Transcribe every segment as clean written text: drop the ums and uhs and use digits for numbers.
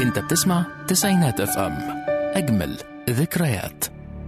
انت بتسمع تسعينات اف ام، اجمل ذكريات.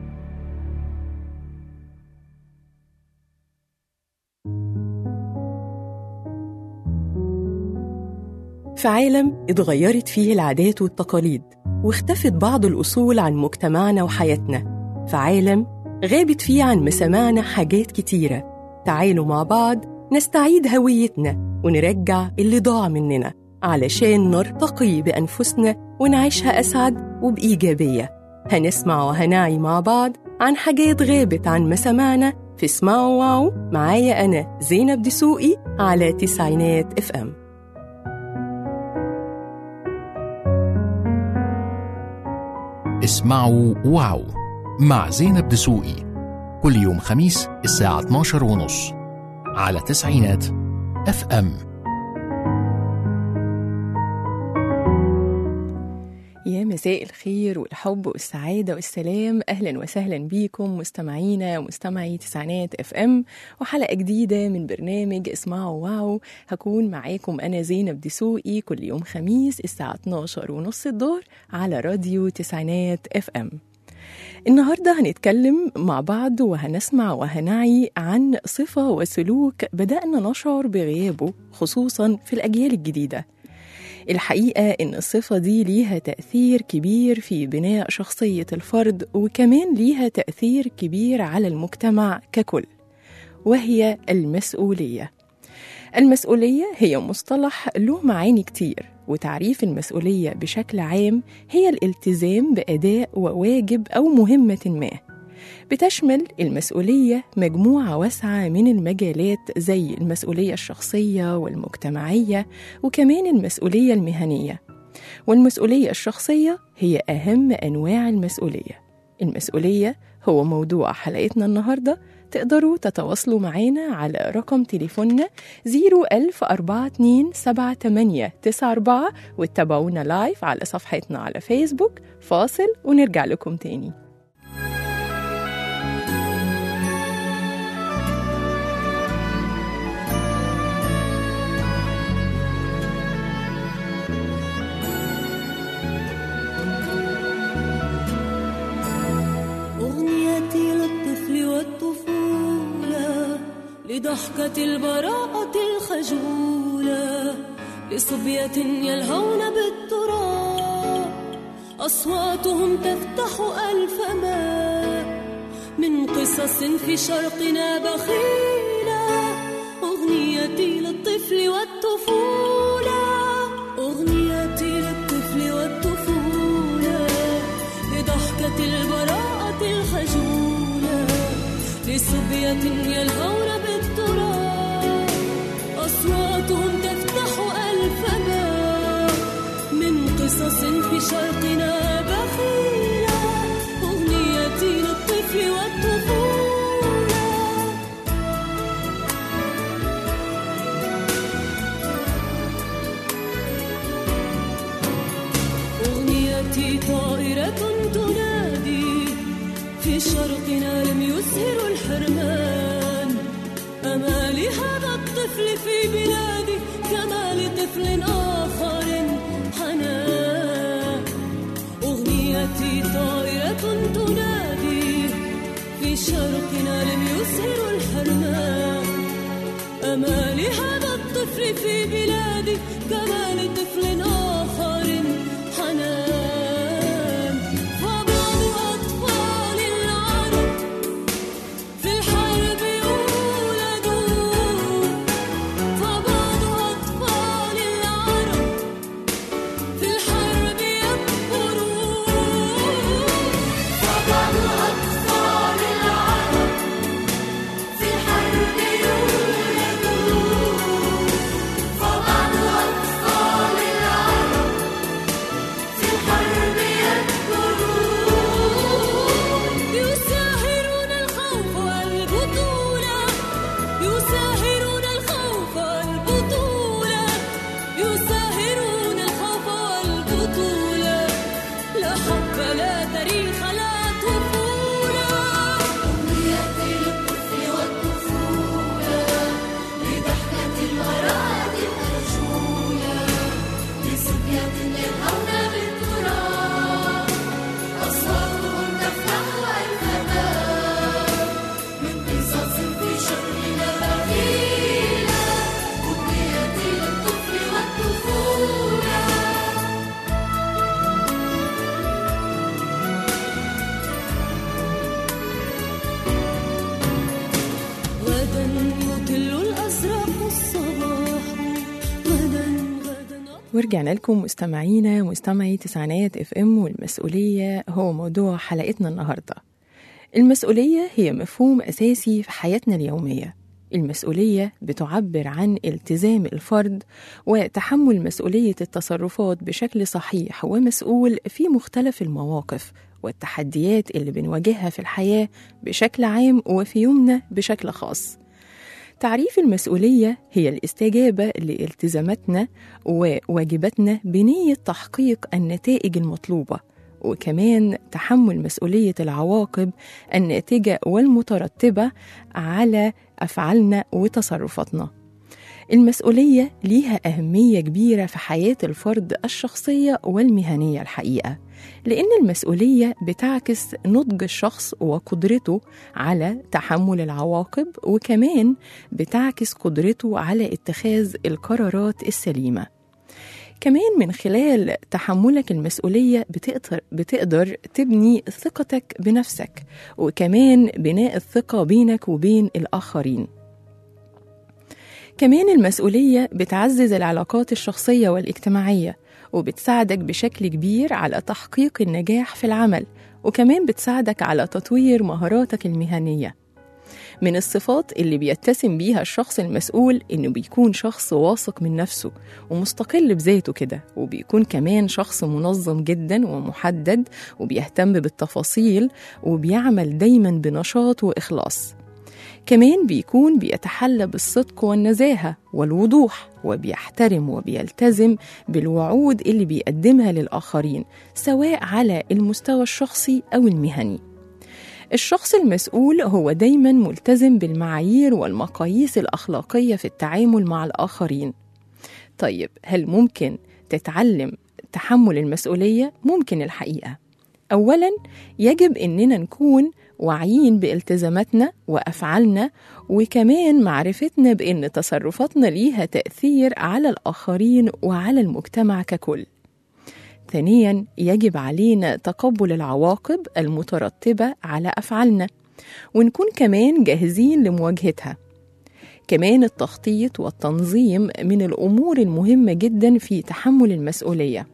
في عالم اتغيرت فيه العادات والتقاليد واختفت بعض الأصول عن مجتمعنا وحياتنا، في عالم غابت فيه عن مسامعنا حاجات كتيرة. تعالوا مع بعض نستعيد هويتنا ونرجع اللي ضاع مننا علشان نرتقي بأنفسنا ونعيشها أسعد وبإيجابية. هنسمع وهنعي مع بعض عن حاجات غابت عن مسامعنا في اسمعوا واو. معايا أنا زينب دسوقي على تسعينات اف ام. اسمعوا واو مع زينب دسوقي كل يوم خميس الساعة 12:30 على تسعينات اف ام. يا مساء الخير والحب والسعادة والسلام، أهلا وسهلا بيكم مستمعينا ومستمعي تسعينات اف ام، وحلقة جديدة من برنامج اسمعوا واو. هكون معاكم أنا زينب دسوقي كل يوم خميس الساعة 12:30 الظهر على راديو تسعينات اف ام. النهاردة هنتكلم مع بعض وهنسمع وهنعي عن صفة وسلوك بدأنا نشعر بغيابه خصوصا في الأجيال الجديدة. الحقيقة إن الصفة دي ليها تأثير كبير في بناء شخصية الفرد، وكمان ليها تأثير كبير على المجتمع ككل، وهي المسؤولية. المسؤولية هي مصطلح له معاني كتير، وتعريف المسؤولية بشكل عام هي الالتزام بأداء وواجب أو مهمة ما. بتشمل المسؤولية مجموعة واسعة من المجالات زي المسؤولية الشخصية والمجتمعية وكمان المسؤولية المهنية. والمسؤولية الشخصية هي أهم أنواع المسؤولية. المسؤولية هو موضوع حلقتنا النهاردة. تقدروا تتواصلوا معنا على رقم تليفوننا 010427894 واتبعونا لايف على صفحتنا على فيسبوك. فاصل ونرجع لكم تاني. لضحكة البراءة الخجولة، لصبية يلهون بالتراب، أصواتهم تفتح ألف ماء من قصص في شرقنا بخيلة. أغنيتي للطفل والطفولة، أغنيتي للطفل والطفولة، لضحكة البراءة الخجولة، لصبية يلهون بالتراب، أصواتهم تفتح ألف باب من قصص في شرقنا بخيلة. أغنيتي للطفل والطفولة، أغنيتي طائرة تنادي في شرقنا لم يسهر الحرمان. أمالي هذا الطفل في بلادي كما لطفل آخر حنان. أغنيتي طائرة تنادي في شرقنا لم يسهر الحرمان. أمالي هذا الطفل في بلادي كما لطفل آخر حنان. فبعض أطفال العرب في الحرب يولدون، فبعض أطفال العرب في الحرب يكبرون، فبعض أطفال العرب في الحرب يولدون، فبعض أطفال العرب ورجعنا لكم مستمعينا مستمعي تسعينات اف ام، والمسؤولية هو موضوع حلقتنا النهاردة. المسؤولية هي مفهوم أساسي في حياتنا اليومية. المسؤولية بتعبر عن التزام الفرد وتحمل مسؤولية التصرفات بشكل صحيح ومسؤول في مختلف المواقف والتحديات اللي بنواجهها في الحياة بشكل عام وفي يومنا بشكل خاص. تعريف المسؤولية هي الاستجابة لالتزاماتنا وواجباتنا بنية تحقيق النتائج المطلوبة، وكمان تحمل مسؤولية العواقب الناتجة والمترتبة على أفعالنا وتصرفاتنا. المسؤولية ليها أهمية كبيرة في حياة الفرد الشخصية والمهنية الحقيقة، لأن المسؤولية بتعكس نضج الشخص وقدرته على تحمل العواقب، وكمان بتعكس قدرته على اتخاذ القرارات السليمة. كمان من خلال تحملك المسؤولية بتقدر تبني ثقتك بنفسك، وكمان بناء الثقة بينك وبين الآخرين. كمان المسؤولية بتعزز العلاقات الشخصية والاجتماعية، وبتساعدك بشكل كبير على تحقيق النجاح في العمل، وكمان بتساعدك على تطوير مهاراتك المهنية. من الصفات اللي بيتسم بيها الشخص المسؤول إنه بيكون شخص واثق من نفسه ومستقل بذاته كده، وبيكون كمان شخص منظم جدا ومحدد وبيهتم بالتفاصيل وبيعمل دايما بنشاط وإخلاص. كمان بيكون بيتحلى بالصدق والنزاهة والوضوح، وبيحترم وبيلتزم بالوعود اللي بيقدمها للآخرين سواء على المستوى الشخصي أو المهني. الشخص المسؤول هو دايما ملتزم بالمعايير والمقاييس الأخلاقية في التعامل مع الآخرين. طيب، هل ممكن تتعلم تحمل المسؤولية؟ ممكن الحقيقة. أولا، يجب إننا نكون واعيين بالتزاماتنا وأفعالنا، وكمان معرفتنا بأن تصرفاتنا ليها تأثير على الآخرين وعلى المجتمع ككل. ثانياً، يجب علينا تقبل العواقب المترتبة على أفعالنا، ونكون كمان جاهزين لمواجهتها. كمان التخطيط والتنظيم من الأمور المهمة جداً في تحمل المسؤولية،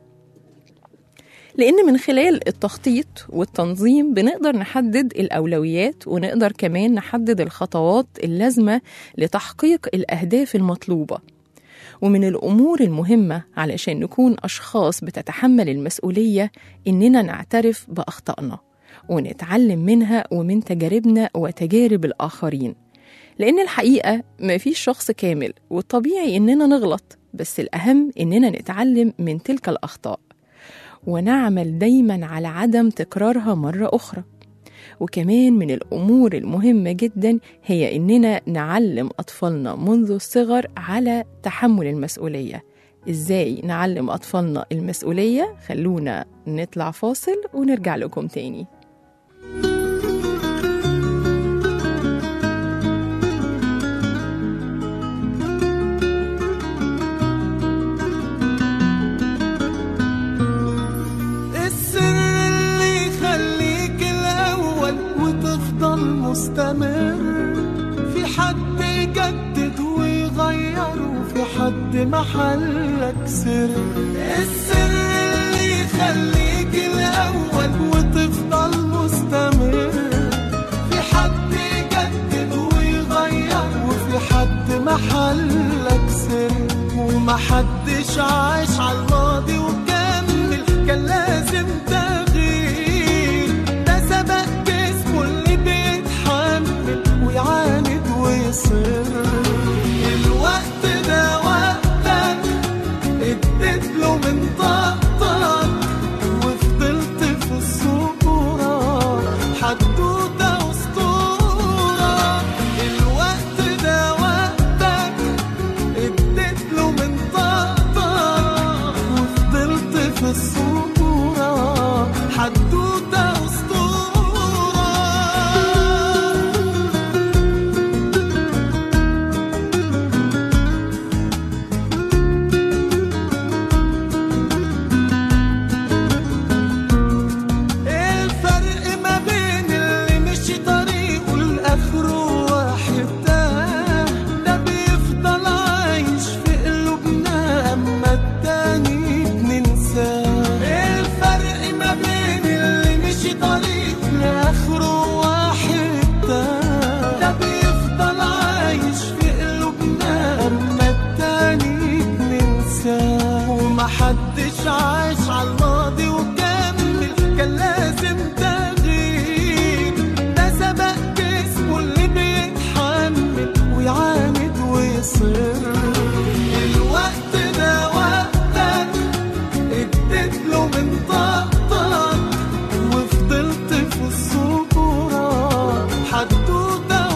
لأن من خلال التخطيط والتنظيم بنقدر نحدد الأولويات، ونقدر كمان نحدد الخطوات اللازمة لتحقيق الأهداف المطلوبة. ومن الأمور المهمة علشان نكون أشخاص بتتحمل المسؤولية إننا نعترف بأخطائنا ونتعلم منها ومن تجاربنا وتجارب الآخرين، لأن الحقيقة مفيش شخص كامل، والطبيعي إننا نغلط، بس الأهم إننا نتعلم من تلك الأخطاء ونعمل دايما على عدم تكرارها مرة أخرى. وكمان من الأمور المهمة جدا هي إننا نعلم أطفالنا منذ الصغر على تحمل المسؤولية. إزاي نعلم أطفالنا المسؤولية؟ خلونا نطلع فاصل ونرجع لكم تاني. مستمر، في حد يجدد ويغير، وفي حد محلك سر. السر اللي يخليك الأول وتفضل مستمر، في حد يجدد ويغير، وفي حد محلك سر. ومحدش عايش على الماضي وكمل، كان لازم تغيير. ده سبق جسمه اللي ويعاند ويصر. الوقت ده وقتك، اديت له من طاقتك، وفضلت في الصورة حدوتة أسطورة. الوقت ده وقتك، اديت له من طاقتك، وفضلت في الصورة حدوتة أسطورة. محدش عاش على الماضي وكمل، كان لازم تغيير. ده سبق جسمه اللي بيتحمل ويعاند ويصر. الوقت ده وقتك اديت له من طاقتك وفضلت في الصورة حدوتة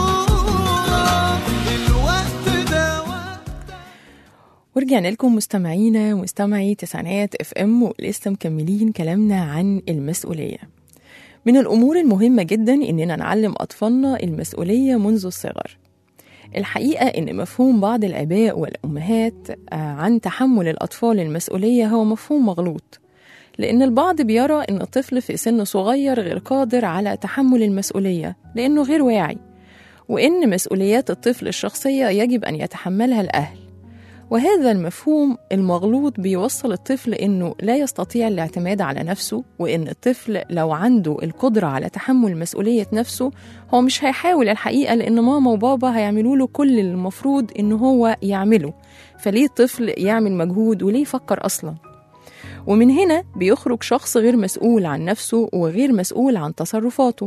أسطورة. الوقت ده وقتك. ورجعنا لكم مستمعينا مستمعي تسعينات اف ام، ولسه مكملين كلامنا عن المسؤولية. من الأمور المهمة جدا إننا نعلم أطفالنا المسؤولية منذ الصغر. الحقيقة إن مفهوم بعض الآباء والأمهات عن تحمل الأطفال المسؤولية هو مفهوم مغلوط، لأن البعض بيرى إن الطفل في سن صغير غير قادر على تحمل المسؤولية لأنه غير واعي، وإن مسؤوليات الطفل الشخصية يجب أن يتحملها الأهل. وهذا المفهوم المغلوط بيوصل الطفل إنه لا يستطيع الاعتماد على نفسه، وإن الطفل لو عنده القدرة على تحمل مسؤولية نفسه هو مش هيحاول الحقيقة، لأن ماما وبابا هيعملوا له كل اللي المفروض إنه هو يعمله. فليه الطفل يعمل مجهود وليه يفكر أصلا؟ ومن هنا بيخرج شخص غير مسؤول عن نفسه وغير مسؤول عن تصرفاته،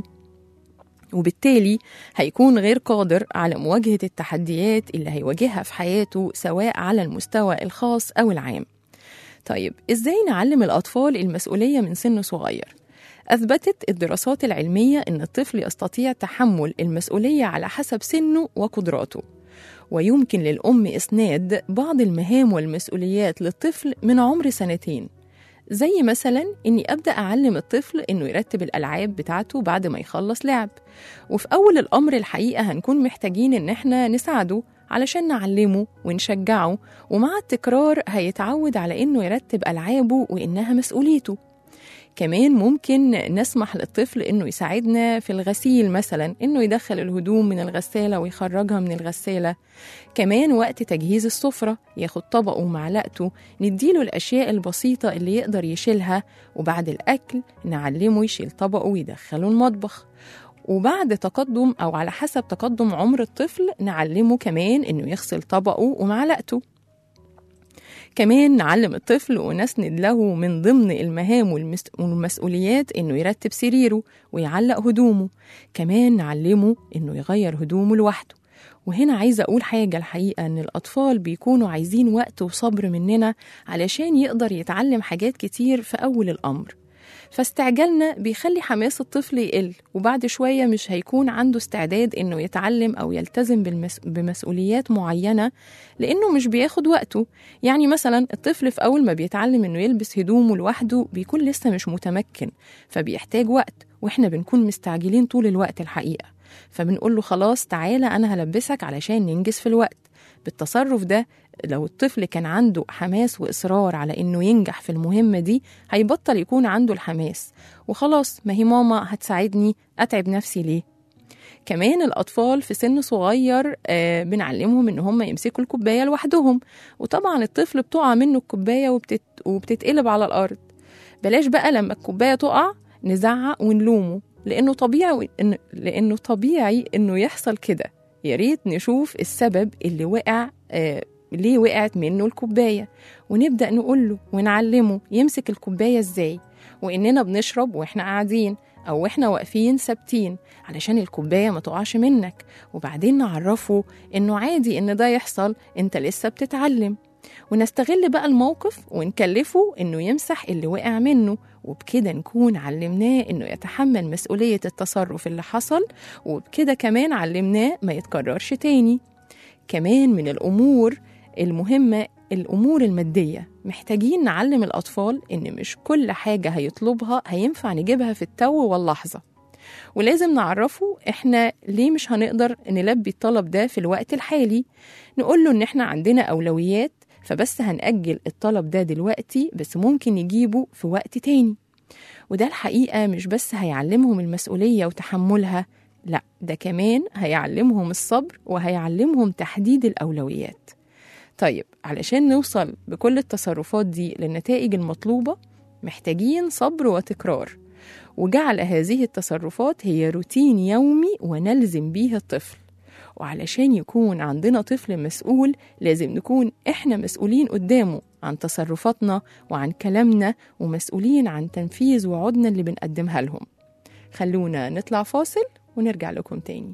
وبالتالي هيكون غير قادر على مواجهة التحديات اللي هيواجهها في حياته سواء على المستوى الخاص أو العام. طيب إزاي نعلم الأطفال المسؤولية من سن صغير؟ أثبتت الدراسات العلمية أن الطفل يستطيع تحمل المسؤولية على حسب سنه وقدراته، ويمكن للأم إسناد بعض المهام والمسؤوليات للطفل من عمر 2 زي مثلا إني أبدأ أعلم الطفل إنه يرتب الألعاب بتاعته بعد ما يخلص لعب. وفي أول الأمر الحقيقة هنكون محتاجين إن احنا نساعده علشان نعلمه ونشجعه، ومع التكرار هيتعود على إنه يرتب ألعابه وإنها مسؤوليته. كمان ممكن نسمح للطفل إنه يساعدنا في الغسيل، مثلا إنه يدخل الهدوم من الغسالة ويخرجها من الغسالة. كمان وقت تجهيز السفرة ياخد طبقه ومعلقته، نديله الأشياء البسيطة اللي يقدر يشيلها، وبعد الأكل نعلمه يشيل طبقه ويدخله المطبخ. وبعد تقدم أو على حسب تقدم عمر الطفل نعلمه كمان إنه يغسل طبقه ومعلقته. كمان نعلم الطفل ونسند له من ضمن المهام والمسؤوليات إنه يرتب سريره ويعلق هدومه. كمان نعلمه إنه يغير هدومه لوحده. وهنا عايزة أقول حاجة، الحقيقة إن الأطفال بيكونوا عايزين وقت وصبر مننا علشان يقدر يتعلم حاجات كتير في أول الأمر، فاستعجالنا بيخلي حماس الطفل يقل، وبعد شوية مش هيكون عنده استعداد إنه يتعلم أو يلتزم بمسؤوليات معينة لأنه مش بياخد وقته. يعني مثلا الطفل في أول ما بيتعلم إنه يلبس هدومه لوحده بيكون لسه مش متمكن، فبيحتاج وقت، وإحنا بنكون مستعجلين طول الوقت الحقيقة، فبنقول له خلاص تعالى أنا هلبسك علشان ننجز في الوقت. بالتصرف ده لو الطفل كان عنده حماس وإصرار على إنه ينجح في المهمة دي هيبطل يكون عنده الحماس، وخلاص ما هي ماما هتساعدني، أتعب نفسي ليه؟ كمان الأطفال في سن صغير بنعلمهم إن هم يمسكوا الكوباية لوحدهم، وطبعا الطفل بتقع منه الكوباية وبتتقلب على الأرض. بلاش بقى لما الكوباية تقع نزعق ونلومه، لأنه طبيعي إنه يحصل كده. يا ريت نشوف السبب اللي وقع ليه وقعت منه الكوباية، ونبدأ نقوله ونعلمه يمسك الكوباية إزاي، وإننا بنشرب وإحنا قاعدين أو وإحنا واقفين ثابتين علشان الكوباية ما تقعش منك. وبعدين نعرفه إنه عادي إن ده يحصل، إنت لسه بتتعلم. ونستغل بقى الموقف ونكلفه إنه يمسح اللي وقع منه، وبكده نكون علمناه إنه يتحمل مسؤولية التصرف اللي حصل، وبكده كمان علمناه ما يتكررش تاني. كمان من الأمور المهمة الأمور المادية، محتاجين نعلم الأطفال إن مش كل حاجة هيطلبها هينفع نجيبها في التو واللحظة، ولازم نعرفه إحنا ليه مش هنقدر نلبي الطلب ده في الوقت الحالي. نقوله إن إحنا عندنا أولويات، فبس هنأجل الطلب ده دلوقتي، بس ممكن نجيبه في وقت تاني. وده الحقيقة مش بس هيعلمهم المسؤولية وتحملها، لا ده كمان هيعلمهم الصبر وهيعلمهم تحديد الأولويات. طيب علشان نوصل بكل التصرفات دي للنتائج المطلوبة محتاجين صبر وتكرار، وجعل هذه التصرفات هي روتين يومي ونلزم بيه الطفل. وعلشان يكون عندنا طفل مسؤول لازم نكون إحنا مسؤولين قدامه عن تصرفاتنا وعن كلامنا، ومسؤولين عن تنفيذ وعودنا اللي بنقدمها لهم. خلونا نطلع فاصل ونرجع لكم تاني.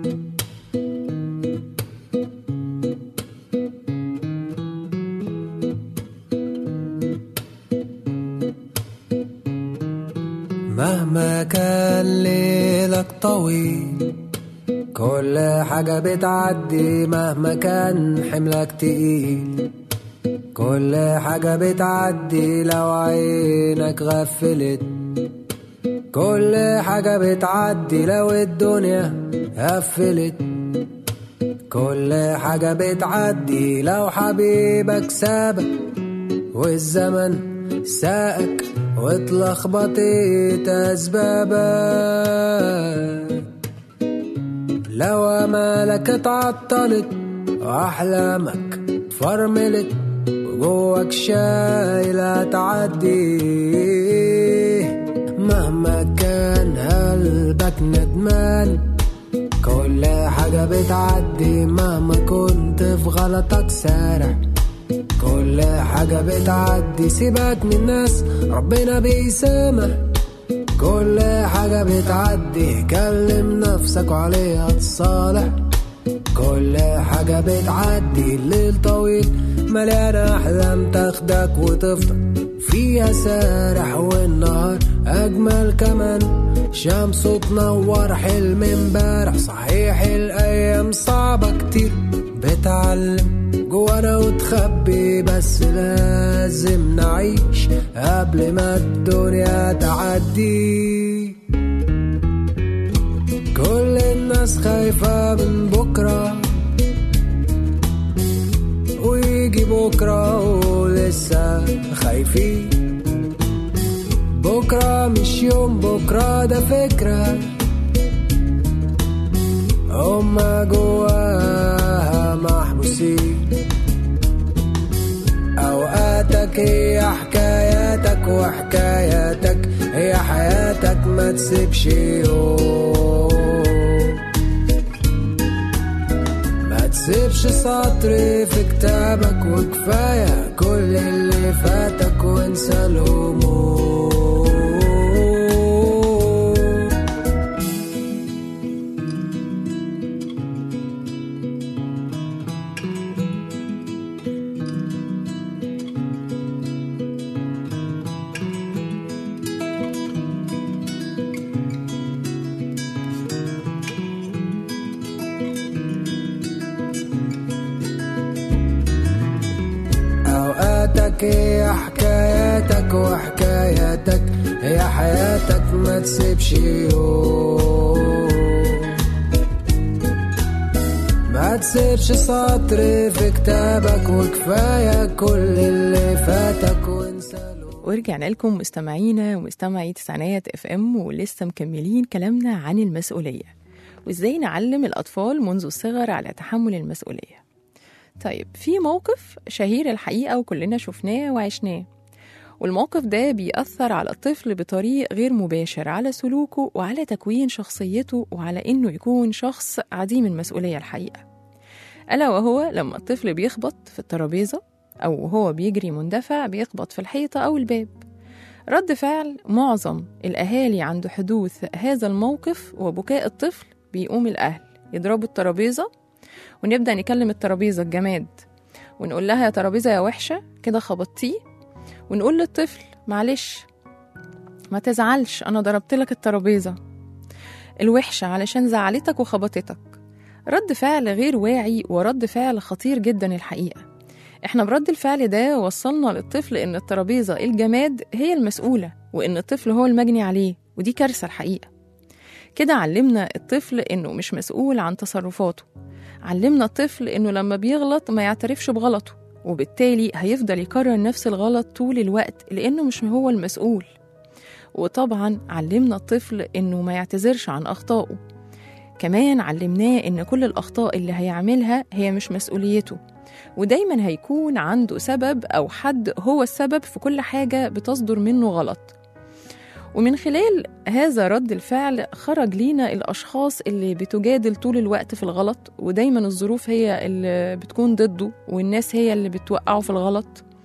مهما كان ليلك طويل كل حاجة بتعدي، مهما كان حملك تقيل كل حاجة بتعدي، لو عينك غفلت كل حاجة بتعدي، لو الدنيا قفلت كل حاجة بتعدي، لو حبيبك سابك والزمن ساقك واتلخبطت أسبابك، لو أمالك اتعطلت وأحلامك فرملت وجواك شايلة تعدي، مهما كان قلبك ندمان كل حاجة بتعدي، مهما كنت في غلطك سارح كل حاجة بتعدي، سيبك من الناس ربنا بيسامح كل حاجة بتعدي، كلم نفسك وعليها تصالح كل حاجة بتعدي، الليل طويل مليانة أحلام تاخدك وتفضل فيها سارح، والنهار أجمل كمان شمسه تنور حلم امبارح، صحيح الأيام صعبة كتير بتعلم جوانا وتخبي، بس لازم نعيش قبل ما الدنيا تعدي، كل الناس خايفة من بكرة ويجي بكرة ولسه خايفين، بكرة مش يوم بكرة ده فكرة هما جواها محبوسين، أوقاتك هي حكاياتك وحكاياتك هي حياتك، ما تسيبش يوم ما تسيبش سطر في كتابك، وكفاية كل اللي فاتك وانسى الهموم. هي حكاياتك وحكاياتك هي حياتك، ما تسيبش يوم ما تسيبش سطر في كتابك، وكفاية كل اللي فاتك وانسى. ورجعنا لكم مستمعينا ومستمعي تسعينات اف ام، ولسه مكملين كلامنا عن المسؤولية وازاي نعلم الأطفال منذ الصغر على تحمل المسؤولية. طيب، في موقف شهير الحقيقة وكلنا شفناه وعشناه، والموقف ده بيأثر على الطفل بطريق غير مباشر على سلوكه وعلى تكوين شخصيته وعلى إنه يكون شخص عديم المسؤولية الحقيقة، ألا وهو لما الطفل بيخبط في الترابيزة أو هو بيجري مندفع بيخبط في الحيطة أو الباب. رد فعل معظم الأهالي عند حدوث هذا الموقف وبكاء الطفل، بيقوم الأهل يضربوا الترابيزة ونبدأ نكلم الترابيزة الجماد ونقول لها يا ترابيزة يا وحشة كده خبطتيه، ونقول للطفل معلش ما تزعلش أنا ضربت لك الترابيزة الوحشة علشان زعلتك وخبطتك. رد فعل غير واعي ورد فعل خطير جدا الحقيقة. احنا برد الفعل ده وصلنا للطفل ان الترابيزة الجماد هي المسؤولة وان الطفل هو المجني عليه، ودي كارثة الحقيقة. كده علمنا الطفل انه مش مسؤول عن تصرفاته، علمنا الطفل انه لما بيغلط ما يعترفش بغلطه، وبالتالي هيفضل يكرر نفس الغلط طول الوقت لانه مش هو المسؤول. وطبعا علمنا الطفل انه ما يعتذرش عن اخطائه، كمان علمناه ان كل الاخطاء اللي هيعملها هي مش مسؤوليته، ودايما هيكون عنده سبب او حد هو السبب في كل حاجة بتصدر منه غلط. ومن خلال هذا رد الفعل خرج لينا الأشخاص اللي بتجادل طول الوقت في الغلط، ودايما الظروف هي اللي بتكون ضده والناس هي اللي بتوقعه في الغلط،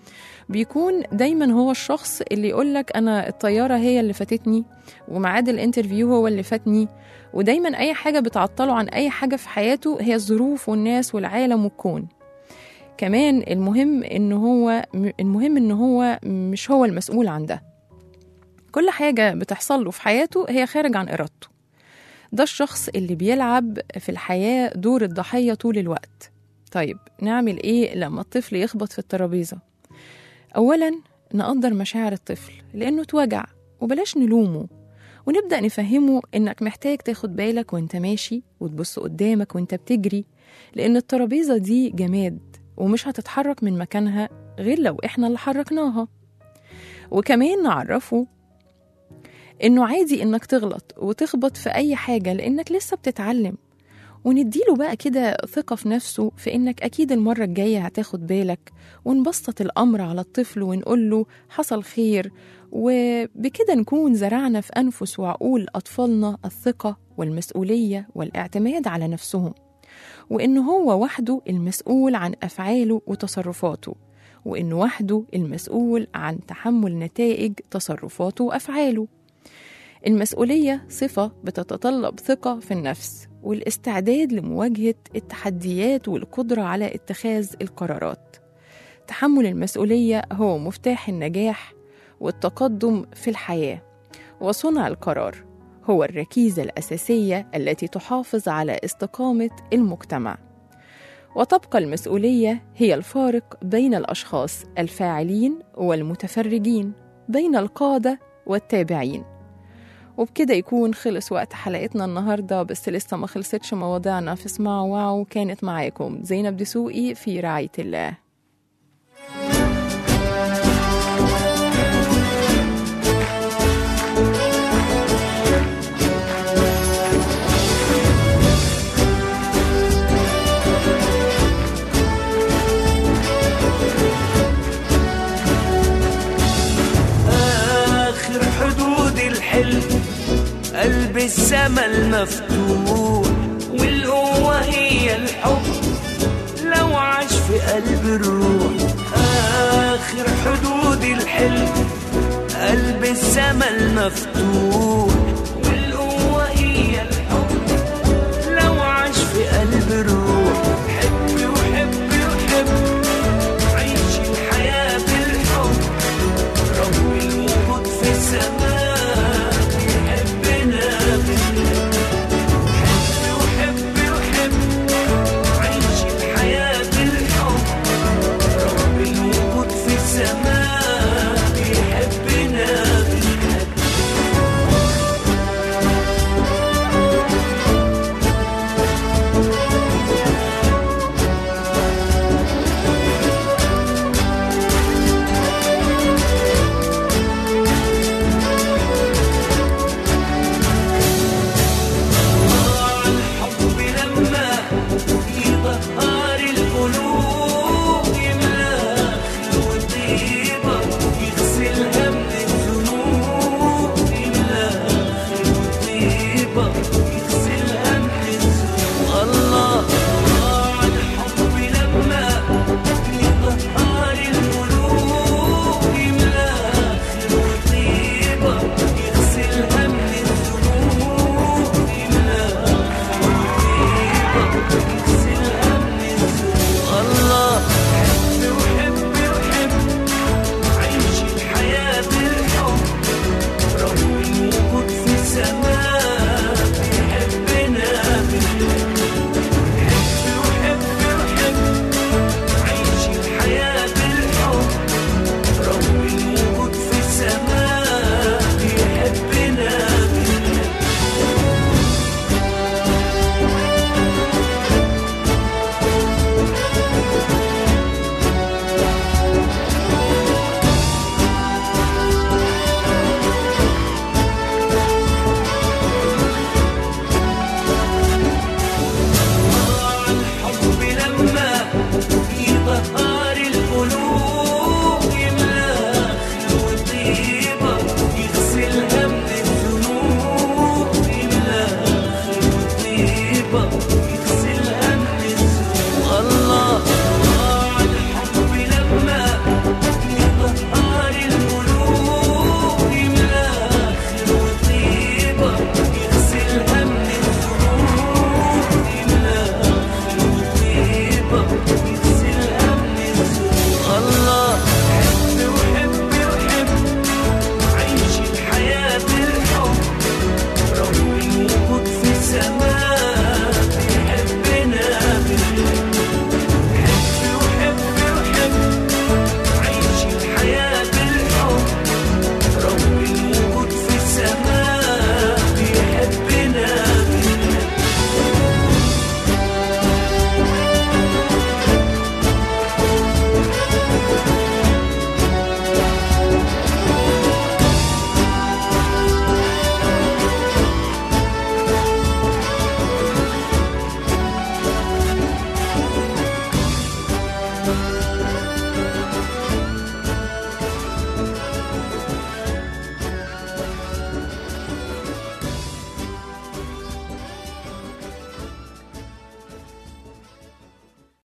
بيكون دايما هو الشخص اللي يقولك أنا الطيارة هي اللي فاتتني، وميعاد الانترفيو هو اللي فاتني، ودايما أي حاجة بتعطله عن أي حاجة في حياته هي الظروف والناس والعالم والكون. كمان المهم إن هو مش هو المسؤول عن ده. كل حاجة بتحصل له في حياته هي خارج عن إرادته. ده الشخص اللي بيلعب في الحياة دور الضحية طول الوقت. طيب نعمل إيه لما الطفل يخبط في الترابيزة؟ أولاً نقدر مشاعر الطفل لأنه اتوجع، وبلاش نلومه، ونبدأ نفهمه إنك محتاج تاخد بالك وإنت ماشي وتبص قدامك وإنت بتجري، لأن الترابيزة دي جماد ومش هتتحرك من مكانها غير لو إحنا اللي حركناها. وكمان نعرفه إنه عادي إنك تغلط وتخبط في أي حاجة لأنك لسه بتتعلم، ونديله بقى كده ثقة في نفسه في إنك أكيد المرة الجاية هتاخد بالك، ونبسط الأمر على الطفل ونقوله حصل خير. وبكده نكون زرعنا في أنفس وعقول أطفالنا الثقة والمسؤولية والاعتماد على نفسهم، وإنه هو وحده المسؤول عن أفعاله وتصرفاته، وإنه وحده المسؤول عن تحمل نتائج تصرفاته وأفعاله. المسؤولية صفة بتتطلب ثقة في النفس والاستعداد لمواجهة التحديات والقدرة على اتخاذ القرارات. تحمل المسؤولية هو مفتاح النجاح والتقدم في الحياة، وصنع القرار هو الركيزة الأساسية التي تحافظ على استقامة المجتمع. وتبقى المسؤولية هي الفارق بين الأشخاص الفاعلين والمتفرجين، بين القادة والتابعين. وبكده يكون خلص وقت حلقتنا النهاردة، بس لسه ما خلصتش مواضيعنا في اسمعوا واو. كانت معاكم زينب دسوقي في رعاية الله. آخر حدود الحلم قلب السما المفتوح، والقوة هي الحب لو عاش في قلب الروح. آخر حدود الحلم قلب السما المفتوح،